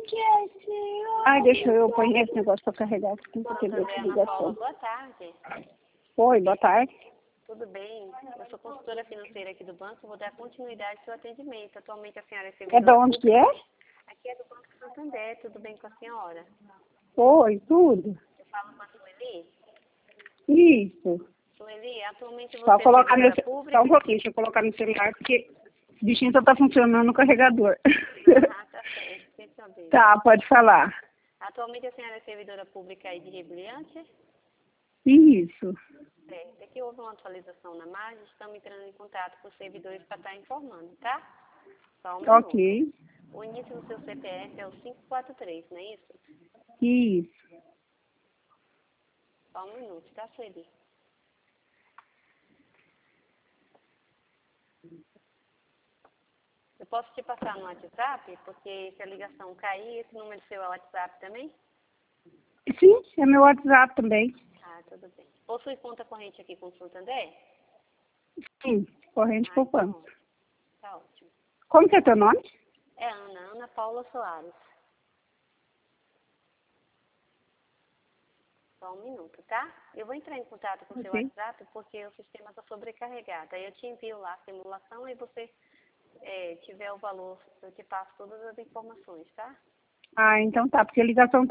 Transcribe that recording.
Ai, deixa eu pôr esse negócio para carregar aqui, porque deu ligação. Boa tarde. Oi, boa tarde. Tudo bem? Eu sou consultora financeira aqui do banco, vou dar continuidade ao seu atendimento. Atualmente a senhora é É servidora de onde que é? Aqui é do Banco Santander, tudo bem com a senhora? Oi, tudo. Eu falo com a Sueli. Isso. Sueli, atualmente você Só é colocar meu... servidora pública? Só um pouquinho, deixa eu colocar no celular, porque o bichinho só tá funcionando o carregador. Ah, tá certo, sem saber. Tá, pode falar. Atualmente a senhora é servidora pública aí de Rebrilhante? Isso. Certo. Aqui houve uma atualização na margem, estamos entrando em contato com os servidores para estar informando, tá? Só um minuto. Ok. O início do seu CPF é o 543, não é isso? Isso. Só um minuto, tá, Sueli? Eu posso te passar no WhatsApp, porque se a ligação cair, esse número seu é o WhatsApp também? Sim, é meu WhatsApp também. Ah, tudo bem. Possui conta corrente aqui com o Santander? Sim, corrente Ah, então, poupança. tá ótimo. Como que é teu nome? É Ana Paula Soares. Só um minuto, tá? Eu vou entrar em contato com o seu Ok. WhatsApp porque o sistema está sobrecarregado. Aí eu te envio lá a simulação e você tiver o valor, eu te passo todas as informações, tá? Ah, então tá, porque a ligação